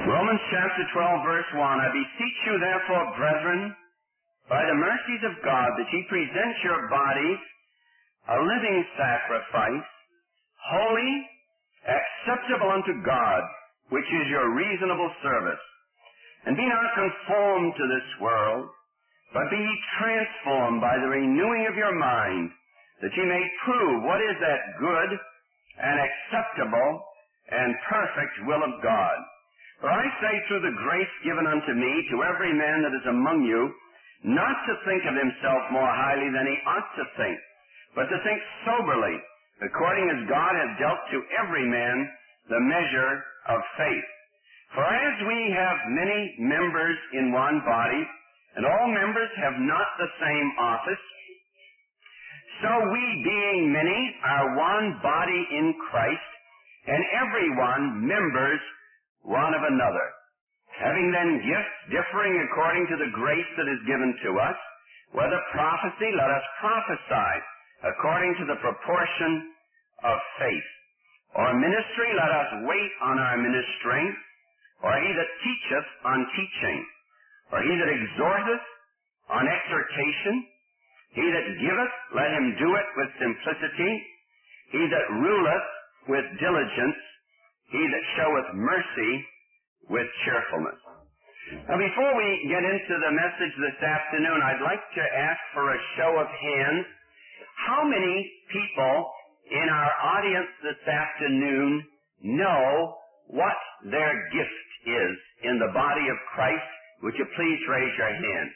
Romans chapter 12, verse 1, I beseech you therefore, brethren, by the mercies of God, that ye present your bodies a living sacrifice, holy, acceptable unto God, which is your reasonable service. And be not conformed to this world, but be ye transformed by the renewing of your mind, that ye may prove what is that good and acceptable and perfect will of God. For I say through the grace given unto me to every man that is among you, not to think of himself more highly than he ought to think, but to think soberly, according as God hath dealt to every man the measure of faith. For as we have many members in one body, and all members have not the same office, so we, being many, are one body in Christ, and every one members one of another. Having then gifts differing according to the grace that is given to us, whether prophecy, let us prophesy according to the proportion of faith. Or ministry, let us wait on our ministering. Or he that teacheth, on teaching. Or he that exhorteth, on exhortation. He that giveth, let him do it with simplicity. He that ruleth, with diligence. He that showeth mercy, with cheerfulness. Now before we get into the message this afternoon, I'd like to ask for a show of hands. How many people in our audience this afternoon know what their gift is in the body of Christ? Would you please raise your hand?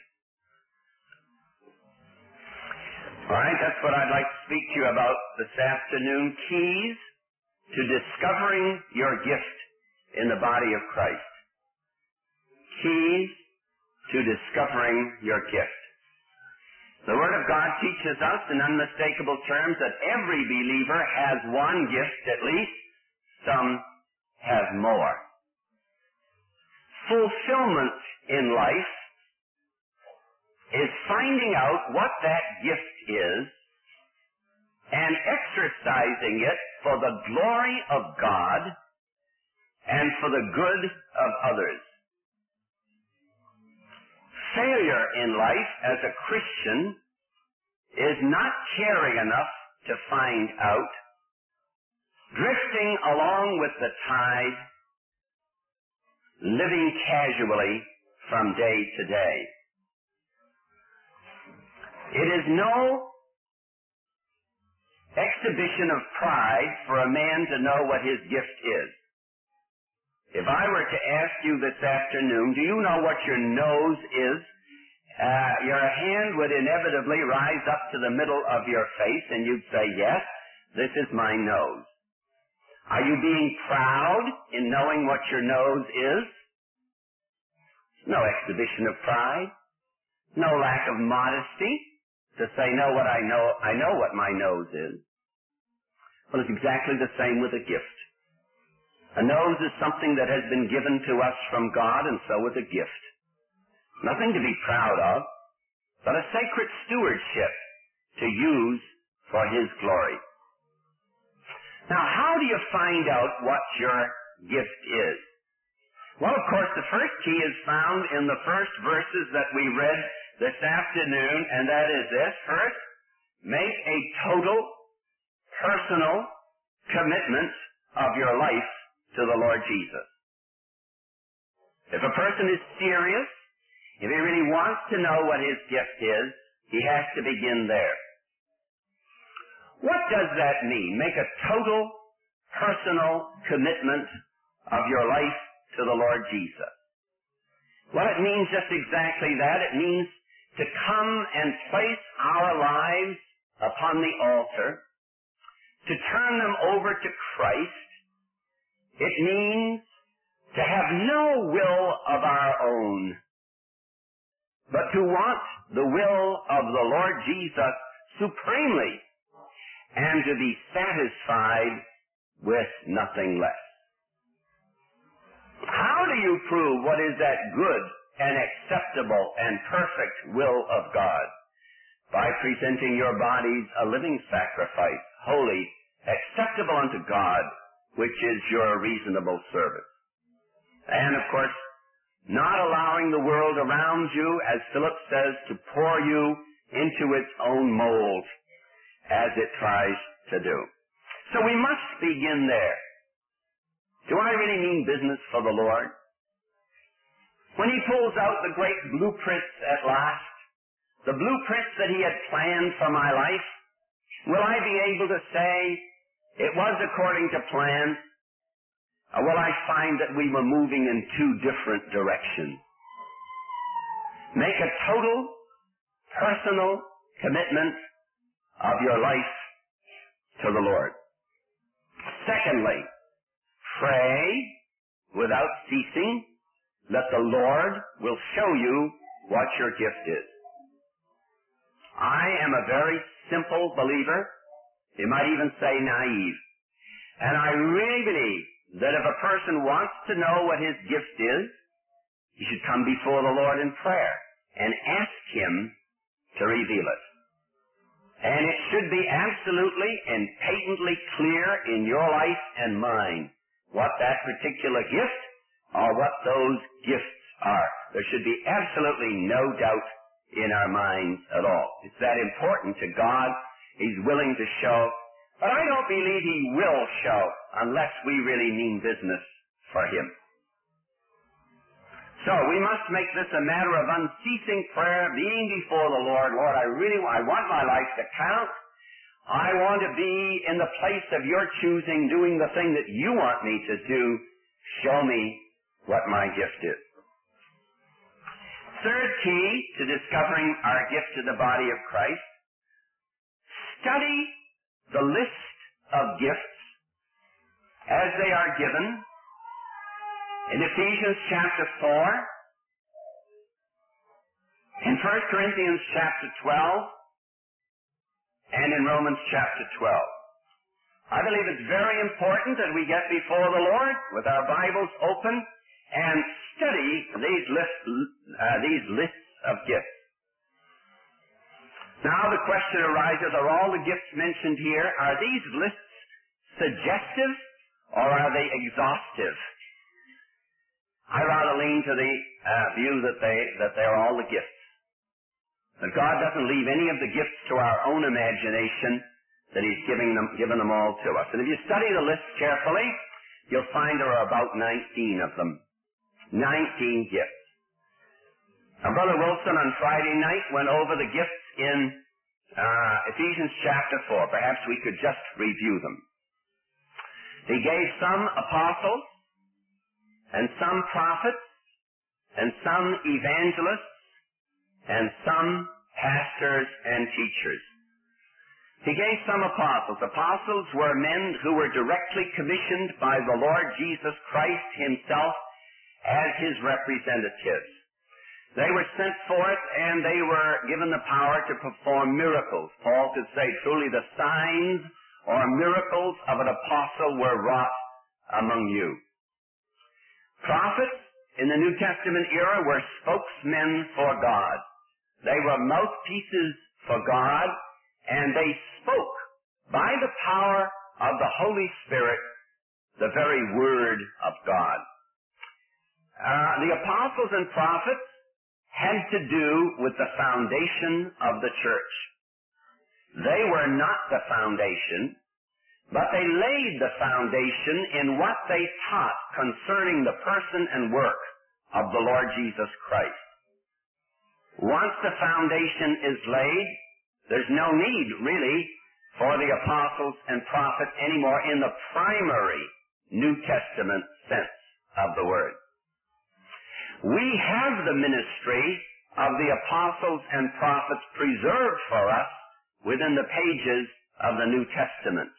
All right, that's what I'd like to speak to you about this afternoon. Keys to discovering your gift in the body of Christ. Keys to discovering your gift. The Word of God teaches us in unmistakable terms that every believer has one gift at least. Some have more. Fulfillment in life is finding out what that gift is and exercising it for the glory of God and for the good of others. Failure in life as a Christian is not caring enough to find out, drifting along with the tide, living casually from day to day. It is no exhibition of pride for a man to know what his gift is. If I were to ask you this afternoon, do you know what your nose is? Your hand would inevitably rise up to the middle of your face and you'd say, yes, this is my nose. Are you being proud in knowing what your nose is? No exhibition of pride. No lack of modesty to say, no, what I know what my nose is. Well, it's exactly the same with a gift. A nose is something that has been given to us from God, and so is a gift. Nothing to be proud of, but a sacred stewardship to use for His glory. Now, how do you find out what your gift is? Well, of course, the first key is found in the first verses that we read this afternoon, and that is this. First, make a total, personal commitment of your life to the Lord Jesus. If a person is serious, if he really wants to know what his gift is, he has to begin there. What does that mean? Make a total, personal commitment of your life to the Lord Jesus. Well, it means just exactly that. It means to come and place our lives upon the altar, to turn them over to Christ. It means to have no will of our own, but to want the will of the Lord Jesus supremely and to be satisfied with nothing less. How do you prove what is that good and acceptable and perfect will of God? By presenting your bodies a living sacrifice, holy, acceptable unto God, which is your reasonable service. And of course, not allowing the world around you, as Philip says, to pour you into its own mold as it tries to do. So we must begin there. Do I really mean business for the Lord? When he pulls out the great blueprints at last, the blueprints that he had planned for my life, will I be able to say it was according to plan? Or will I find that we were moving in two different directions? Make a total, personal commitment of your life to the Lord. Secondly, pray without ceasing that the Lord will show you what your gift is. I am a very simple believer. You might even say naive. And I really believe that if a person wants to know what his gift is, he should come before the Lord in prayer and ask him to reveal it. And it should be absolutely and patently clear in your life and mine what that particular gift or what those gifts are. There should be absolutely no doubt in our minds at all. It's that important to God. He's willing to show. But I don't believe he will show unless we really mean business for him. So we must make this a matter of unceasing prayer, being before the Lord. Lord, I want my life to count. I want to be in the place of your choosing, doing the thing that you want me to do. Show me what my gift is. Third key to discovering our gift to the body of Christ, study the list of gifts as they are given in Ephesians chapter 4, in 1 Corinthians chapter 12, and in Romans chapter 12. I believe it's very important that we get before the Lord with our Bibles open and study these lists of gifts. Now the question arises, are all the gifts mentioned here, are these lists suggestive or are they exhaustive? I rather lean to the view that they're all the gifts. That God doesn't leave any of the gifts to our own imagination, that he's given them all to us. And if you study the list carefully, you'll find there are about 19 of them. 19 gifts. Now, Brother Wilson on Friday night went over the gifts in Ephesians chapter 4. Perhaps we could just review them. He gave some apostles, and some prophets, and some evangelists, and some pastors and teachers. He gave some apostles. Apostles were men who were directly commissioned by the Lord Jesus Christ himself as his representatives. They were sent forth and they were given the power to perform miracles. Paul could say truly the signs or miracles of an apostle were wrought among you. Prophets in the New Testament era were spokesmen for God. They were mouthpieces for God, and they spoke by the power of the Holy Spirit the very word of God. The apostles and prophets had to do with the foundation of the church. They were not the foundation, but they laid the foundation in what they taught concerning the person and work of the Lord Jesus Christ. Once the foundation is laid, there's no need, really, for the apostles and prophets anymore in the primary New Testament sense of the word. We have the ministry of the apostles and prophets preserved for us within the pages of the New Testament.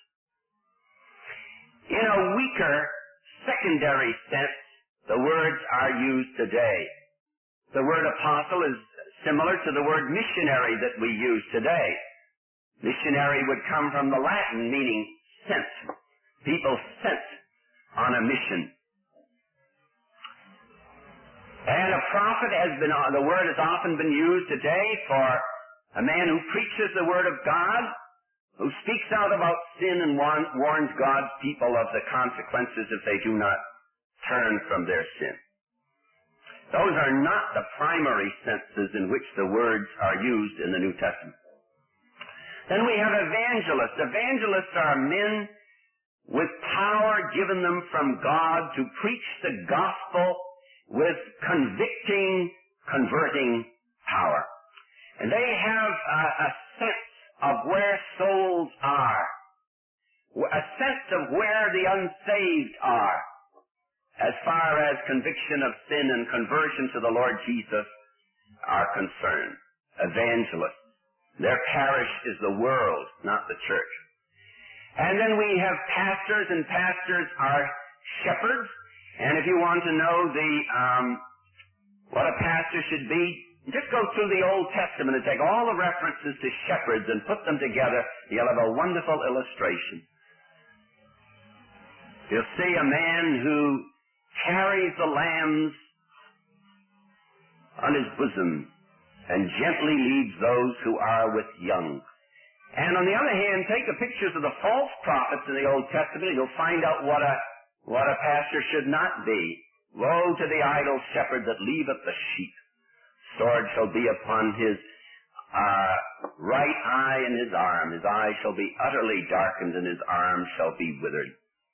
In a weaker, secondary sense, the words are used today. The word apostle is similar to the word missionary that we use today. Missionary would come from the Latin meaning sent. People sent on a mission. And a prophet the word has often been used today for a man who preaches the word of God, who speaks out about sin and warns God's people of the consequences if they do not turn from their sin. Those are not the primary senses in which the words are used in the New Testament. Then we have evangelists. Evangelists are men with power given them from God to preach the gospel with convicting, converting power. And they have a sense of where souls are, a sense of where the unsaved are, as far as conviction of sin and conversion to the Lord Jesus are concerned. Evangelists. Their parish is the world, not the church. And then we have pastors, and pastors are shepherds. And if you want to know what a pastor should be, just go through the Old Testament and take all the references to shepherds and put them together. You'll have a wonderful illustration. You'll see a man who carries the lambs on his bosom and gently leads those who are with young. And on the other hand, take the pictures of the false prophets in the Old Testament, and you'll find out what a pastor should not be. Woe to the idle shepherd that leaveth the sheep. Sword shall be upon his right eye and his arm. His eye shall be utterly darkened, and his arm shall be withered.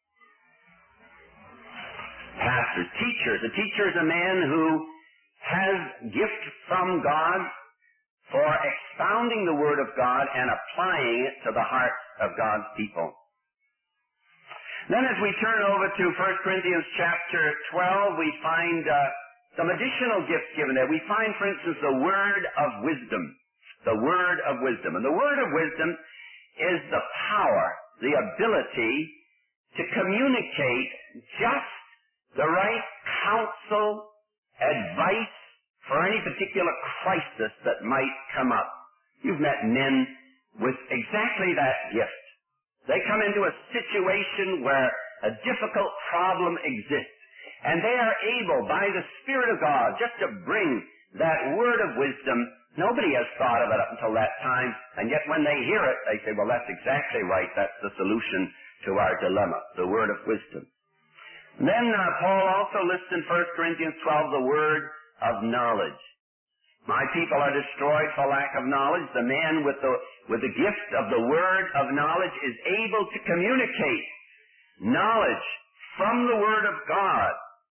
Pastors, teachers. A teacher is a man who has gift from God for expounding the Word of God and applying it to the hearts of God's people. Then as we turn over to 1 Corinthians chapter 12, we find some additional gifts given there. We find, for instance, the word of wisdom. The word of wisdom. And the word of wisdom is the power, the ability to communicate just the right counsel, advice for any particular crisis that might come up. You've met men with exactly that gift. They come into a situation where a difficult problem exists, and they are able, by the Spirit of God, just to bring that word of wisdom. Nobody has thought of it up until that time, and yet when they hear it, they say, well, that's exactly right. That's the solution to our dilemma, the word of wisdom. And then Paul also lists in 1 Corinthians 12 the word of knowledge. My people are destroyed for lack of knowledge. The man with the gift of the word of knowledge is able to communicate knowledge from the word of God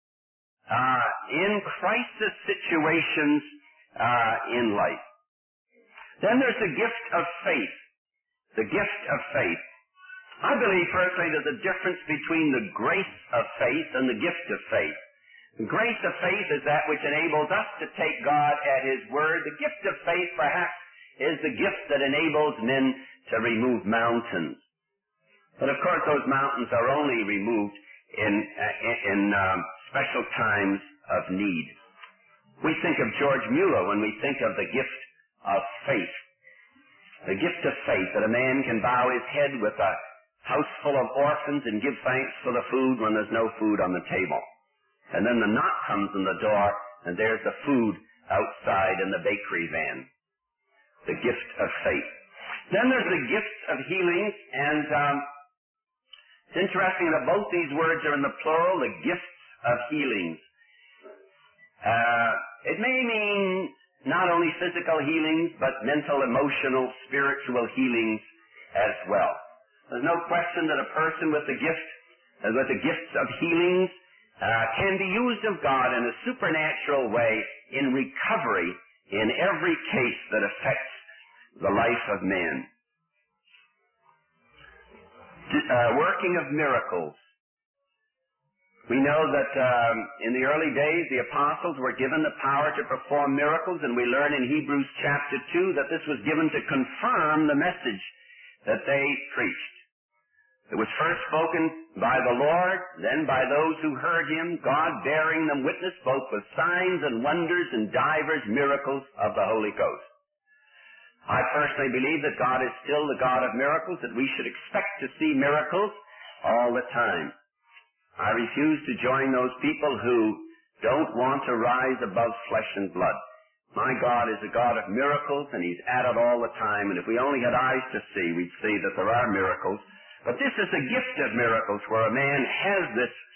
in crisis situations in life. Then there's the gift of faith. The gift of faith. I believe, firstly, there's a difference between the grace of faith and the gift of faith. The grace of faith is that which enables us to take God at His word. The gift of faith, perhaps, is the gift that enables men to remove mountains. But of course, those mountains are only removed in special times of need. We think of George Mueller when we think of the gift of faith. The gift of faith, that a man can bow his head with a house full of orphans and give thanks for the food when there's no food on the table. And then the knock comes on the door, and there's the food outside in the bakery van. The gift of faith. Then there's the gift of healings, and it's interesting that both these words are in the plural, the gifts of healings. It may mean not only physical healings, but mental, emotional, spiritual healings as well. There's no question that a person with the gifts of healings can be used of God in a supernatural way in recovery in every case that affects the life of man. Working of miracles. We know that in the early days the apostles were given the power to perform miracles, and we learn in Hebrews chapter 2 that this was given to confirm the message that they preached. It was first spoken by the Lord, then by those who heard Him, God bearing them witness both with signs and wonders and divers miracles of the Holy Ghost. I personally believe that God is still the God of miracles, that we should expect to see miracles all the time. I refuse to join those people who don't want to rise above flesh and blood. My God is a God of miracles, and He's at it all the time, and if we only had eyes to see, we'd see that there are miracles. But this is a gift of miracles, where a man has this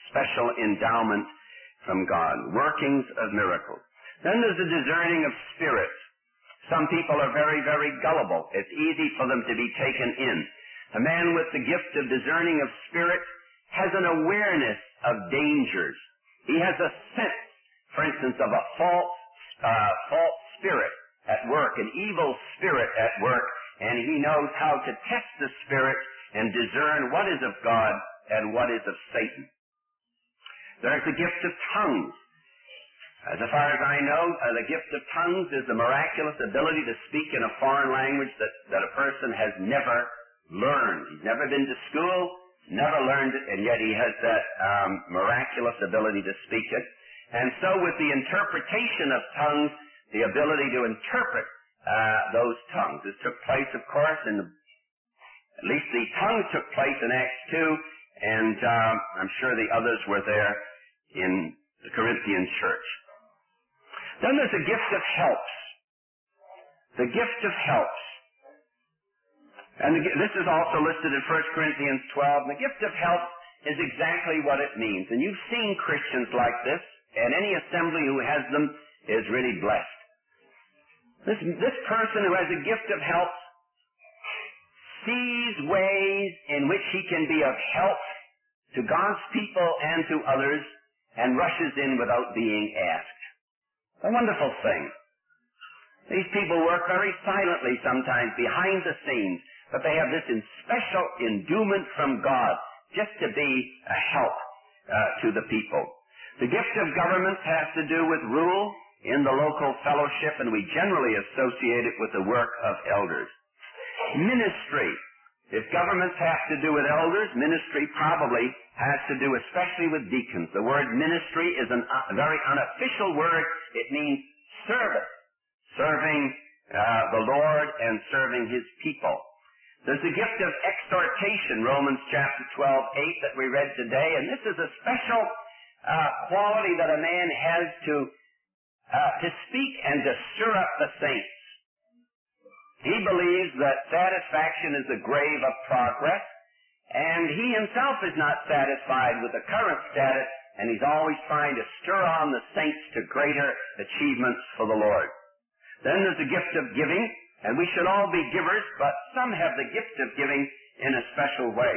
special endowment from God. Workings of miracles. Then there's the discerning of spirits. Some people are very, very gullible. It's easy for them to be taken in. A man with the gift of discerning of spirits has an awareness of dangers. He has a sense, for instance, of a false spirit at work, an evil spirit at work, and he knows how to test the spirit and discern what is of God and what is of Satan. There's the gift of tongues. As far as I know, the gift of tongues is the miraculous ability to speak in a foreign language that a person has never learned. He's never been to school, never learned it, and yet he has that miraculous ability to speak it. And so with the interpretation of tongues, the ability to interpret those tongues. This took place, of course, at least the tongues took place in Acts 2, and I'm sure the others were there in the Corinthian church. Then there's the gift of helps. The gift of helps. And this is also listed in 1 Corinthians 12. The gift of helps is exactly what it means. And you've seen Christians like this, and any assembly who has them is really blessed. This person who has a gift of helps sees ways in which he can be of help to God's people and to others, and rushes in without being asked. A wonderful thing. These people work very silently sometimes behind the scenes, but they have this special endowment from God just to be a help to the people. The gift of governments has to do with rule in the local fellowship, and we generally associate it with the work of elders. Ministry. If governments have to do with elders, ministry probably has to do especially with deacons. The word ministry is a very unofficial word. It means service, serving the Lord and serving His people. There's the gift of exhortation, Romans chapter 12:8 that we read today, and this is a special quality that a man has to speak and to stir up the saints. He believes that satisfaction is the grave of progress, and he himself is not satisfied with the current status, and he's always trying to stir on the saints to greater achievements for the Lord. Then there's the gift of giving, and we should all be givers, but some have the gift of giving in a special way.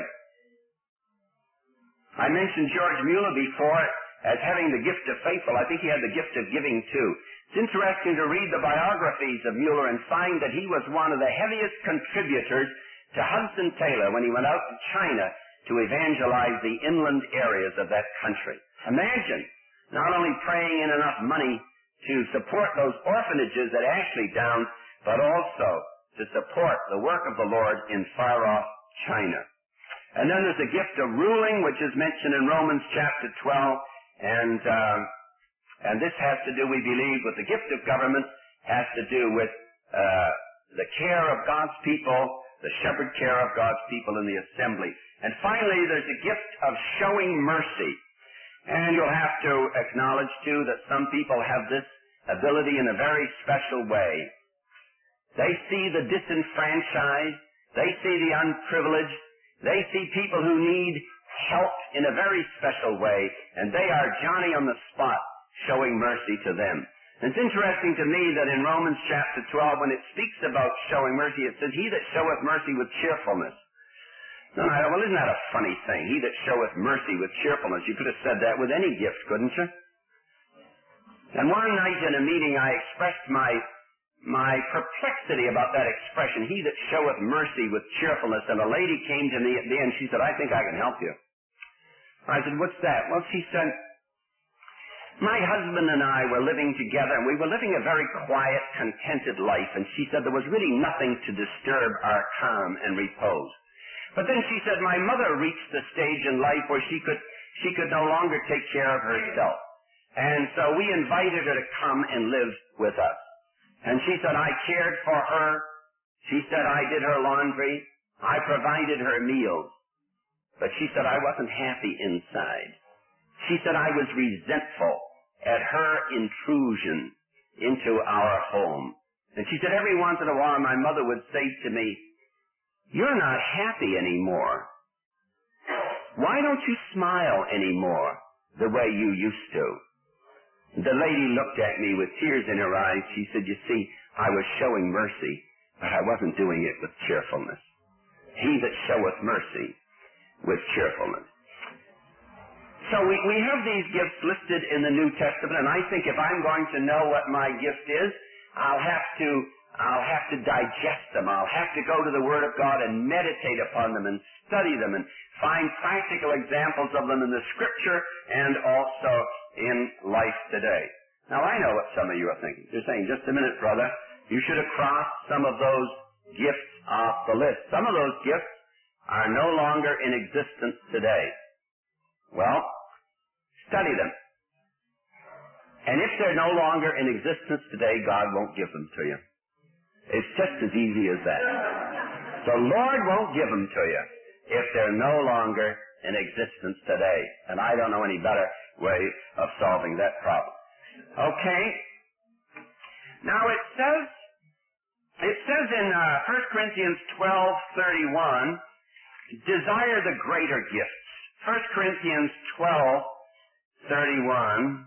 I mentioned George Mueller before as having the gift of faithful. I think he had the gift of giving too. It's interesting to read the biographies of Mueller and find that he was one of the heaviest contributors to Hudson Taylor when he went out to China to evangelize the inland areas of that country. Imagine not only praying in enough money to support those orphanages at Ashleydown, but also to support the work of the Lord in far-off China. And then there's the gift of ruling, which is mentioned in Romans chapter 12, and this has to do, we believe, with the gift of government, has to do with the care of God's people, the shepherd care of God's people in the assembly. And finally, there's a gift of showing mercy. And you'll have to acknowledge, too, that some people have this ability in a very special way. They see the disenfranchised, they see the unprivileged, they see people who need help in a very special way, and they are Johnny on the spot showing mercy to them. And it's interesting to me that in Romans chapter 12, when it speaks about showing mercy, it says, "He that showeth mercy with cheerfulness." No, well, isn't that a funny thing? He that showeth mercy with cheerfulness. You could have said that with any gift, couldn't you? And one night in a meeting, I expressed my perplexity about that expression, "He that showeth mercy with cheerfulness." And a lady came to me at the end. She said, "I think I can help you." I said, "What's that?" Well, she said, "My husband and I were living together, and we were living a very quiet, contented life." And she said there was really nothing to disturb our calm and repose. But then she said, "My mother reached the stage in life where she could no longer take care of herself. And so we invited her to come and live with us. And she said, I cared for her. She said, I did her laundry. I provided her meals. But she said, I wasn't happy inside. She said, I was resentful at her intrusion into our home. And she said, every once in a while my mother would say to me, you're not happy anymore. Why don't you smile anymore the way you used to? The lady looked at me with tears in her eyes. She said, you see, I was showing mercy, but I wasn't doing it with cheerfulness. He that showeth mercy with cheerfulness. So we have these gifts listed in the New Testament, and I think if I'm going to know what my gift is, I'll have to digest them. I'll have to go to the Word of God and meditate upon them and study them and find practical examples of them in the Scripture and also in life today. Now, I know what some of you are thinking. You're saying, just a minute, brother, you should have crossed some of those gifts off the list. Some of those gifts are no longer in existence today. Well, study them. And if they're no longer in existence today, God won't give them to you. It's just as easy as that. The Lord won't give them to you if they're no longer in existence today. And I don't know any better way of solving that problem. Okay? Now it says in 1 Corinthians 12:31, desire the greater gifts. 1 Corinthians 12:31.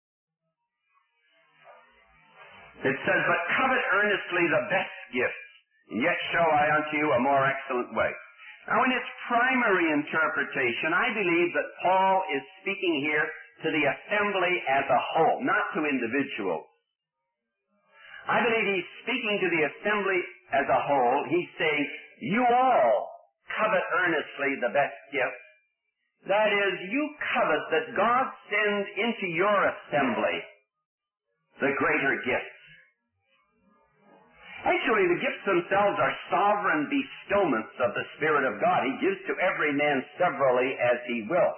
It says, but covet earnestly the best gifts, and yet show I unto you a more excellent way. Now in its primary interpretation, I believe that Paul is speaking here to the assembly as a whole, not to individuals. I believe he's speaking to the assembly as a whole. He's saying, you all covet earnestly the best gifts. That is, you covet that God sends into your assembly the greater gifts. Actually, the gifts themselves are sovereign bestowments of the Spirit of God. He gives to every man severally as he will.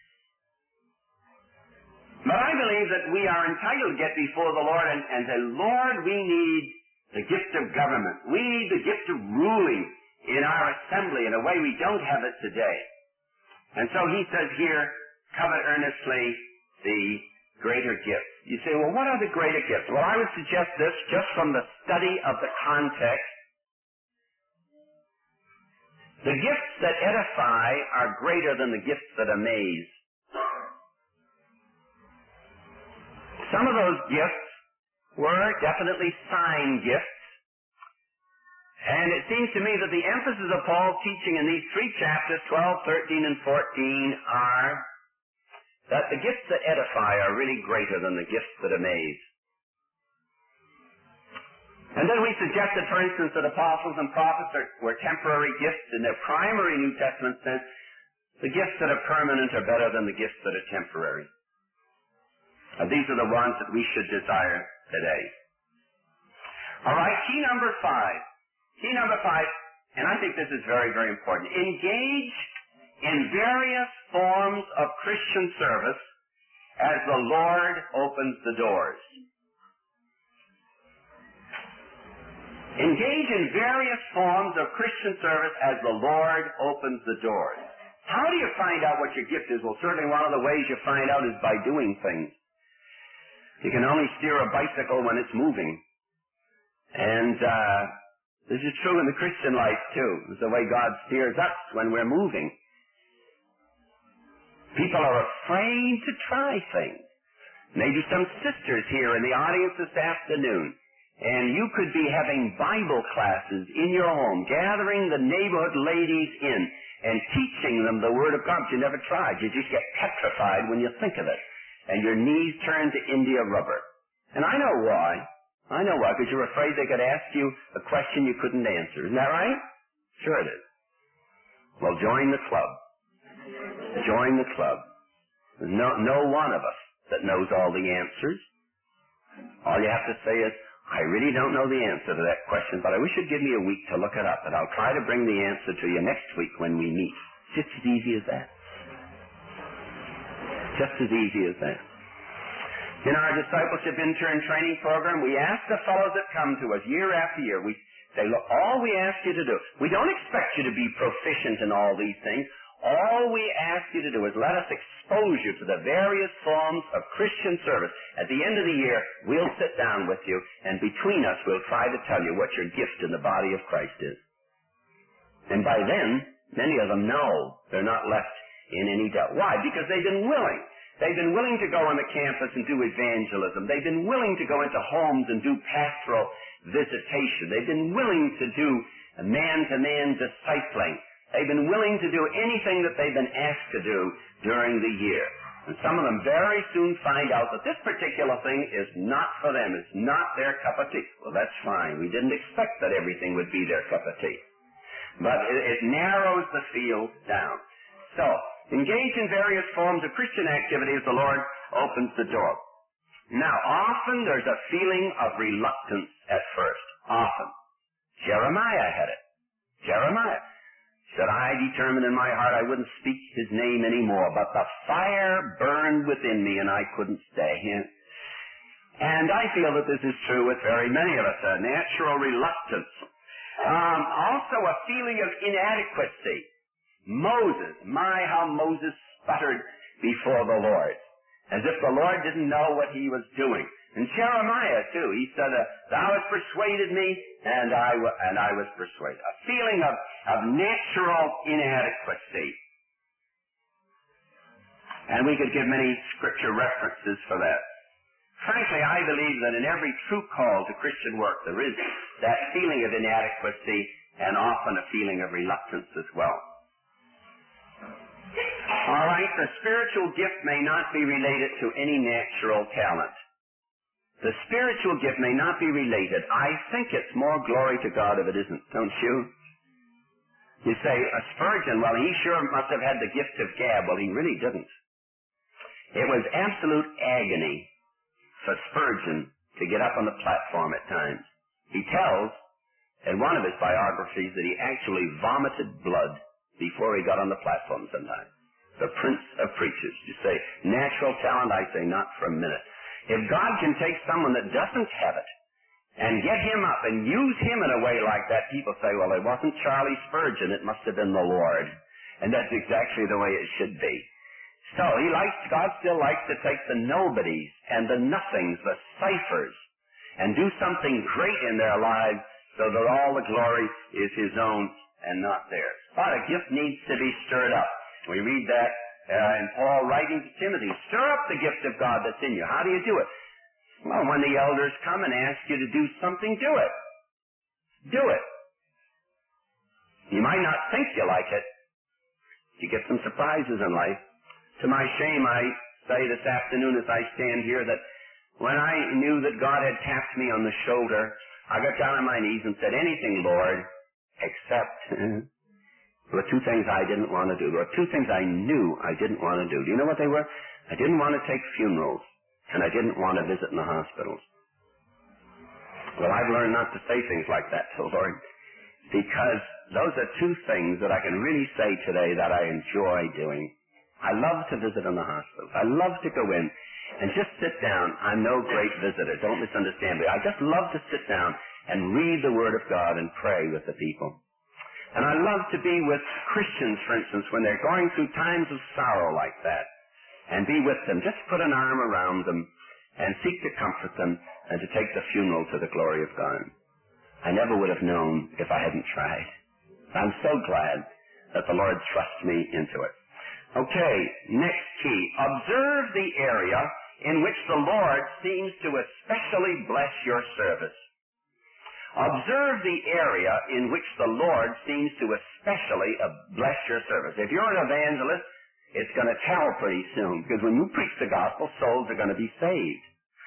But I believe that we are entitled to get before the Lord and say, Lord, we need the gift of government. We need the gift of ruling in our assembly in a way we don't have it today. And so he says here, covet earnestly the greater gifts. You say, well, what are the greater gifts? Well, I would suggest this just from the study of the context. The gifts that edify are greater than the gifts that amaze. Some of those gifts were definitely sign gifts. And it seems to me that the emphasis of Paul's teaching in these three chapters, 12, 13, and 14, are that the gifts that edify are really greater than the gifts that amaze. And then we suggested, for instance, that apostles and prophets were temporary gifts. In their primary New Testament sense, the gifts that are permanent are better than the gifts that are temporary. And these are the ones that we should desire today. All right, key number 5. Key number 5, and I think this is very, very important. Engage in various forms of Christian service as the Lord opens the doors. Engage in various forms of Christian service as the Lord opens the doors. How do you find out what your gift is? Well, certainly one of the ways you find out is by doing things. You can only steer a bicycle when it's moving. And this is true in the Christian life, too. It's the way God steers us when we're moving. People are afraid to try things. Maybe some sisters here in the audience this afternoon, and you could be having Bible classes in your home, gathering the neighborhood ladies in and teaching them the Word of God. You never tried. You just get petrified when you think of it. And your knees turn to India rubber. And I know why. I know why, because you're afraid they could ask you a question you couldn't answer. Isn't that right? Sure it is. Well, join the club. Join the club. There's no one of us that knows all the answers. All you have to say is, I really don't know the answer to that question, but I wish you'd give me a week to look it up, and I'll try to bring the answer to you next week when we meet. Just as easy as that. Just as easy as that. In our discipleship intern training program, we ask the fellows that come to us year after year, we say, look, all we ask you to do, we don't expect you to be proficient in all these things. All we ask you to do is let us expose you to the various forms of Christian service. At the end of the year, we'll sit down with you, and between us, we'll try to tell you what your gift in the body of Christ is. And by then, many of them know. They're not left in any doubt. Why? Because they've been willing. They've been willing to go on the campus and do evangelism. They've been willing to go into homes and do pastoral visitation. They've been willing to do man-to-man discipling. They've been willing to do anything that they've been asked to do during the year. And some of them very soon find out that this particular thing is not for them. It's not their cup of tea. Well, that's fine. We didn't expect that everything would be their cup of tea. But it narrows the field down. So, engage in various forms of Christian activity as the Lord opens the door. Now, often there's a feeling of reluctance at first. Often. Jeremiah had it. Jeremiah said, I determined in my heart I wouldn't speak his name anymore, but the fire burned within me and I couldn't stay. And I feel that this is true with very many of us, a natural reluctance. Also a feeling of inadequacy. Moses, how Moses sputtered before the Lord, as if the Lord didn't know what he was doing. And Jeremiah, too, he said, thou hast persuaded me, and I was persuaded. A feeling of natural inadequacy. And we could give many scripture references for that. Frankly, I believe that in every true call to Christian work, there is that feeling of inadequacy and often a feeling of reluctance as well. All right, the spiritual gift may not be related to any natural talent. The spiritual gift may not be related. I think it's more glory to God if it isn't, don't you? You say, Spurgeon, well, he sure must have had the gift of gab. Well, he really didn't. It was absolute agony for Spurgeon to get up on the platform at times. He tells in one of his biographies that he actually vomited blood before he got on the platform sometimes. The Prince of Preachers. You say, natural talent? I say, not for a minute. If God can take someone that doesn't have it and get him up and use him in a way like that, people say, well, it wasn't Charlie Spurgeon, it must have been the Lord. And that's exactly the way it should be. So God still likes to take the nobodies and the nothings, the ciphers, and do something great in their lives so that all the glory is his own and not theirs. But a gift needs to be stirred up. We read that in Paul writing to Timothy, stir up the gift of God that's in you. How do you do it? Well, when the elders come and ask you to do something, do it. Do it. You might not think you like it. You get some surprises in life. To my shame, I say this afternoon as I stand here that when I knew that God had tapped me on the shoulder, I got down on my knees and said, anything, Lord, except... There were two things I didn't want to do. There were two things I knew I didn't want to do. Do you know what they were? I didn't want to take funerals, and I didn't want to visit in the hospitals. Well, I've learned not to say things like that to the Lord, because those are two things that I can really say today that I enjoy doing. I love to visit in the hospitals. I love to go in and just sit down. I'm no great visitor. Don't misunderstand me. I just love to sit down and read the Word of God and pray with the people. And I love to be with Christians, for instance, when they're going through times of sorrow like that, and be with them. Just put an arm around them and seek to comfort them and to take the funeral to the glory of God. I never would have known if I hadn't tried. I'm so glad that the Lord trusts me into it. Okay, next key. Observe the area in which the Lord seems to especially bless your service. Observe the area in which the Lord seems to especially bless your service. If you're an evangelist, it's going to tell pretty soon, because when you preach the gospel, souls are going to be saved.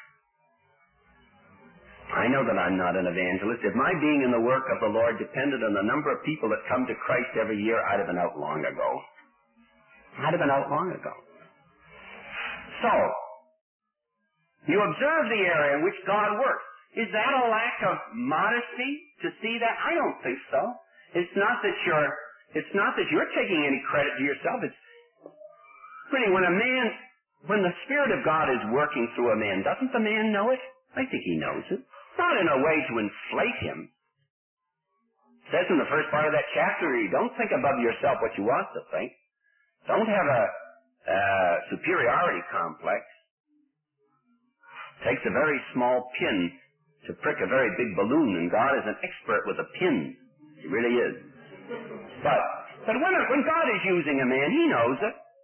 I know that I'm not an evangelist. If my being in the work of the Lord depended on the number of people that come to Christ every year, I'd have been out long ago. I'd have been out long ago. So, you observe the area in which God works. Is that a lack of modesty to see that? I don't think so. It's not that you're taking any credit to yourself. It's really when the Spirit of God is working through a man, doesn't the man know it? I think he knows it. Not in a way to inflate him. It says in the first part of that chapter, you don't think above yourself what you ought to think. Don't have a superiority complex. It takes a very small pin to prick a very big balloon, and God is an expert with a pin. He really is. But when God is using a man, he knows it.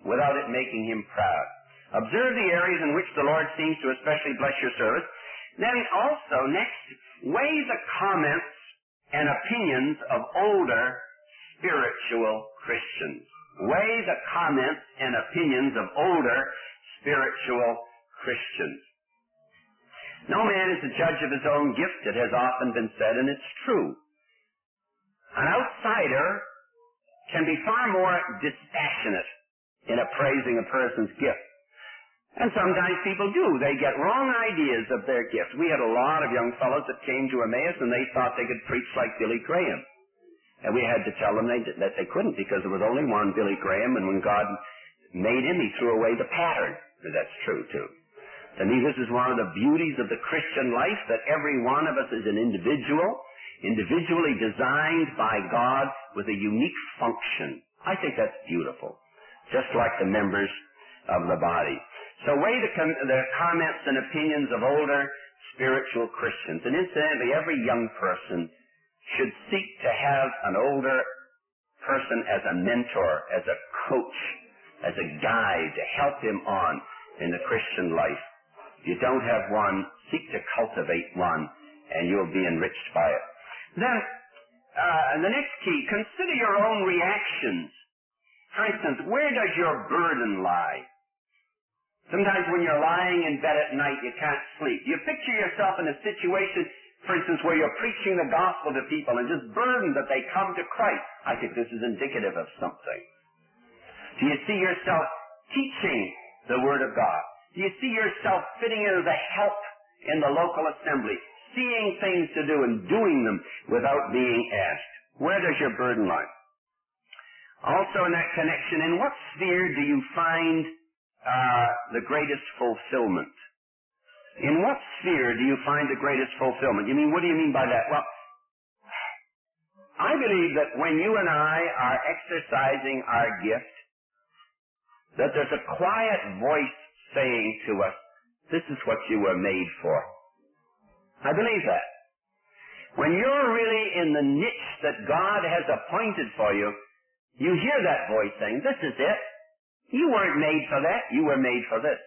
without it making him proud. Observe the areas in which the Lord seems to especially bless your service. Then also, next, weigh the comments and opinions of older spiritual Christians. Weigh the comments and opinions of older spiritual Christians. No man is the judge of his own gift, it has often been said, and it's true. An outsider can be far more dispassionate in appraising a person's gift. And sometimes people do. They get wrong ideas of their gift. We had a lot of young fellows that came to Emmaus and they thought they could preach like Billy Graham. And we had to tell them that they couldn't, because there was only one Billy Graham, and when God made him, he threw away the pattern. That's true too. To me, this is one of the beauties of the Christian life, that every one of us is an individual, individually designed by God with a unique function. I think that's beautiful. Just like the members of the body. So weigh the comments and opinions of older spiritual Christians. And incidentally, every young person should seek to have an older person as a mentor, as a coach, as a guide to help him on in the Christian life. If you don't have one, seek to cultivate one, and you'll be enriched by it. Then, the next key, consider your own reactions. For instance, where does your burden lie? Sometimes when you're lying in bed at night, you can't sleep. You picture yourself in a situation, for instance, where you're preaching the gospel to people and just burdened that they come to Christ. I think this is indicative of something. Do you see yourself teaching the Word of God? Do you see yourself fitting into the help in the local assembly, seeing things to do and doing them without being asked? Where does your burden lie? Also in that connection, in what sphere do you find the greatest fulfillment? In what sphere do you find the greatest fulfillment? You mean, what do you mean by that? Well, I believe that when you and I are exercising our gift, that there's a quiet voice saying to us, this is what you were made for. I believe that. When you're really in the niche that God has appointed for you, you hear that voice saying, this is it. You weren't made for that. You were made for this.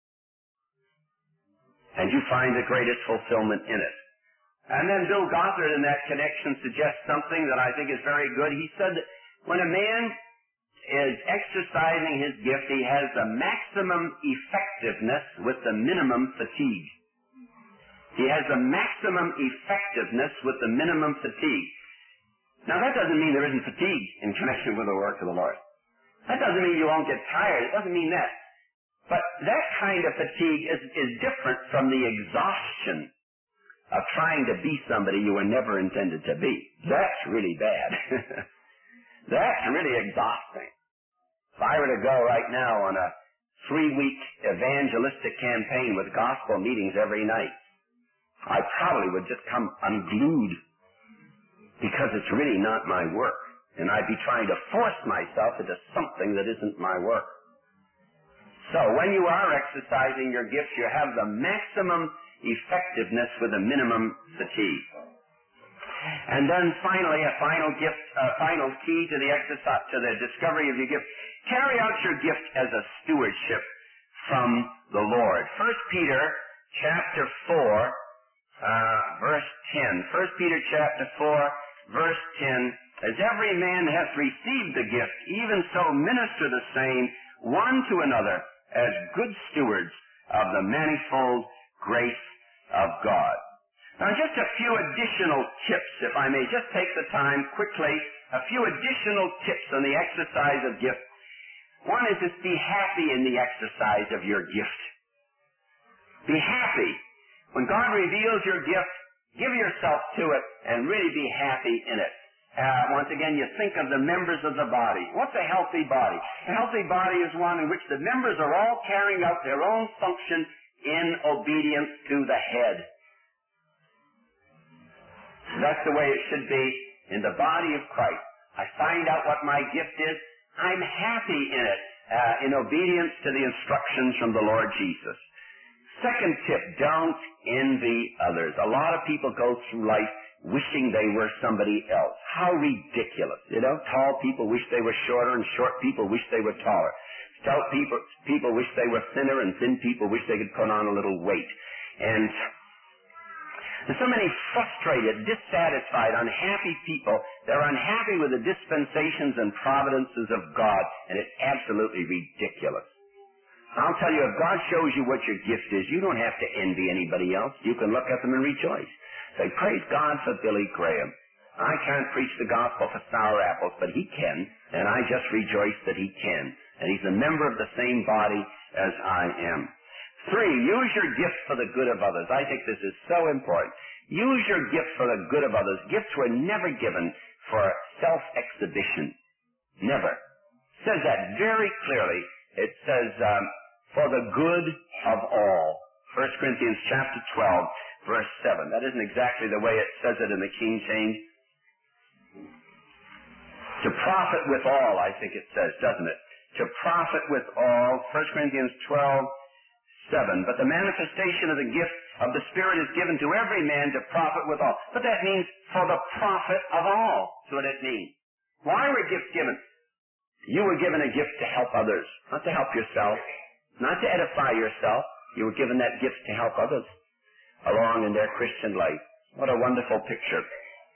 And you find the greatest fulfillment in it. And then Bill Gothard in that connection suggests something that I think is very good. He said that when a man is exercising his gift, he has the maximum effectiveness with the minimum fatigue. He has the maximum effectiveness with the minimum fatigue. Now that doesn't mean there isn't fatigue in connection with the work of the Lord. That doesn't mean you won't get tired. It doesn't mean that. But that kind of fatigue is different from the exhaustion of trying to be somebody you were never intended to be. That's really bad. That's really exhausting. If I were to go right now on a 3-week evangelistic campaign with gospel meetings every night, I probably would just come unglued, because it's really not my work. And I'd be trying to force myself into something that isn't my work. So when you are exercising your gifts, you have the maximum effectiveness with a minimum fatigue. And then finally, a final key to the exercise, to the discovery of your gift. Carry out your gift as a stewardship from the Lord. 1 Peter chapter 4, verse 10. 1 Peter chapter 4, verse 10. As every man hath received the gift, even so minister the same one to another as good stewards of the manifold grace of God. Now just a few additional tips, if I may just take the time quickly, a few additional tips on the exercise of gift. One is just be happy in the exercise of your gift. Be happy. When God reveals your gift, give yourself to it and really be happy in it. Once again, you think of the members of the body. What's a healthy body? A healthy body is one in which the members are all carrying out their own function in obedience to the head. That's the way it should be in the body of Christ. I find out what my gift is. I'm happy in it, in obedience to the instructions from the Lord Jesus. Second tip, don't envy others. A lot of people go through life wishing they were somebody else. How ridiculous. You know, tall people wish they were shorter, and short people wish they were taller. Stout people wish they were thinner, and thin people wish they could put on a little weight. And there's so many frustrated, dissatisfied, unhappy people. They're unhappy with the dispensations and providences of God, and it's absolutely ridiculous. I'll tell you, if God shows you what your gift is, you don't have to envy anybody else. You can look at them and rejoice. Say, praise God for Billy Graham. I can't preach the gospel for sour apples, but he can, and I just rejoice that he can. And he's a member of the same body as I am. 3, use your gift for the good of others. I think this is so important. Use your gift for the good of others. Gifts were never given for self-exhibition. Never. It says that very clearly. It says, for the good of all. 1 Corinthians chapter 12, verse 7. That isn't exactly the way it says it in the King James. To profit with all, I think it says, doesn't it? To profit with all. 1 Corinthians 12:7. But the manifestation of the gift of the Spirit is given to every man to profit with all. But that means for the profit of all. That's what it means. Why were gifts given? You were given a gift to help others, not to help yourself, not to edify yourself. You were given that gift to help others along in their Christian life. What a wonderful picture.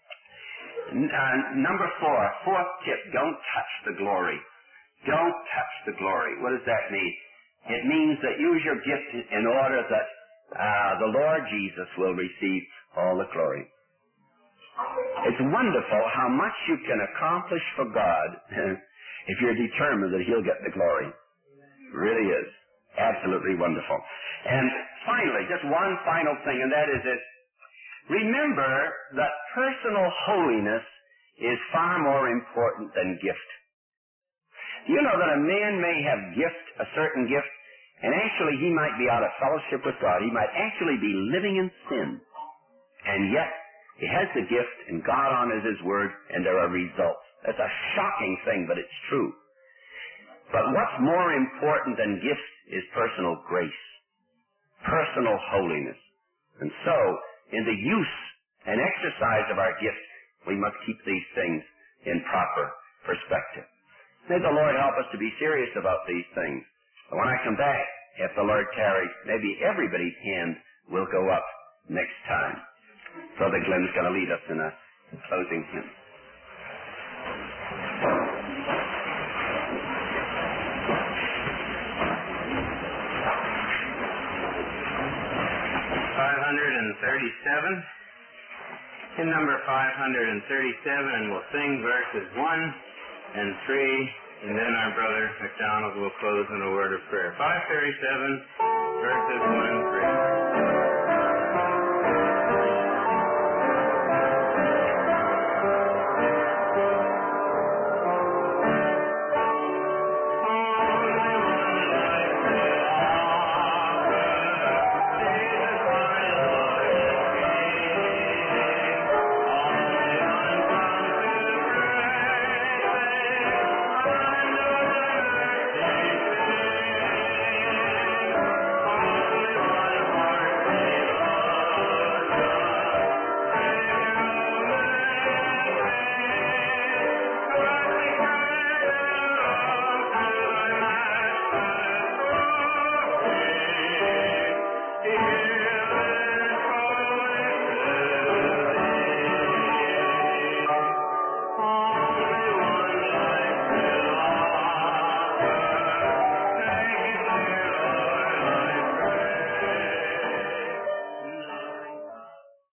Number 4, fourth tip, don't touch the glory. Don't touch the glory. What does that mean? It means that use your gift in order that the Lord Jesus will receive all the glory. It's wonderful how much you can accomplish for God if you're determined that He'll get the glory. It really is. Absolutely wonderful. And finally, just one final thing, and that is this. Remember that personal holiness is far more important than gift. You know that a man may have a certain gift, and actually he might be out of fellowship with God. He might actually be living in sin. And yet, he has the gift, and God honors His word, and there are results. That's a shocking thing, but it's true. But what's more important than gifts is personal grace, personal holiness. And so, in the use and exercise of our gift, we must keep these things in proper perspective. May the Lord help us to be serious about these things. And when I come back, if the Lord tarries, maybe everybody's hand will go up next time. Brother Glenn's going to lead us in a closing hymn. Hymn number 537, and we'll sing verses 1 and 3, and then our brother McDonald will close in a word of prayer. 537, verses 1 and 3.